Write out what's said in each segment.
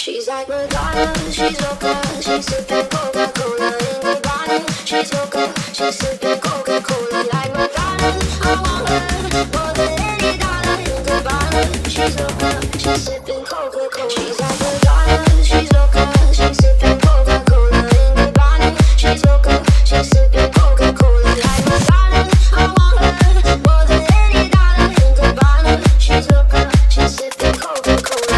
She's like Madonna, she's loca, she's sipping Coca-Cola in the bottle. She's loca, she's sipping Coca-Cola like Madonna. I want her more than any dollar in the bottle. She's loca, she's sipping Coca-Cola. She's like Madonna, she's loca, she's sipping Coca-Cola in the bottle. She's loca, she's sipping Coca-Cola like Madonna. I want her more than any dollar in the bottle. She's loca, she's sipping Coca-Cola.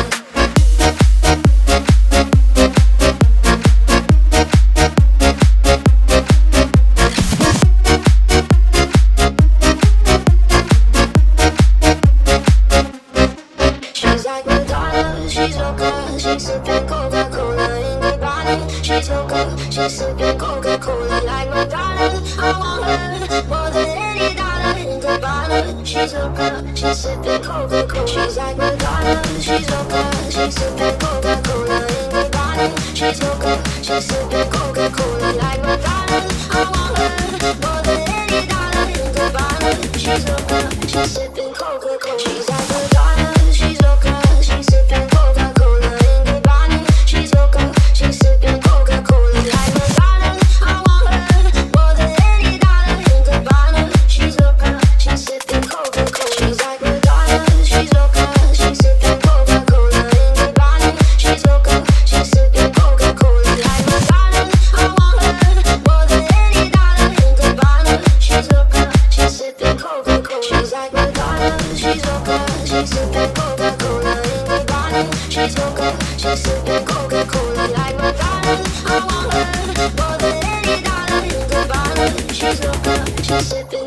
She's like Madonna, she's loca, she's sipping Coca-Cola in the bottle. She's loca, she's sipping Coca-Cola like Madonna. I want her more than any dollar in the bottle. She's loca, she's sipping Coca-Cola. She's like Madonna, she's loca, she's sipping Coca-Cola in the bottle. She's loca, she's sipping Coca-Cola like Madonna. I want her more than any dollar in the bottle. She's loca, she's sipping Coca-Cola. She's like Madonna, she's loca, she's sipping Coca-Cola in the bottle. She's loca, she's sipping Coca-Cola like Madonna. I want her more than any dollar in the bottle. She's loca, she's sipping Coca-Cola. She's like Madonna, she's loca, she's sipping Coca-Cola in the bottle. She's loca, she's sipping Coca-Cola like Madonna. I want her more than any dollar in the bottle. She's loca, she's sipping Coca-Cola. She's like Madonna, she's loca, she's sipping Coca-Cola in the bottle. She's loca, she's sipping Coca-Cola like Madonna. I want her more than any dollar in the bottle. She's loca, she's sipping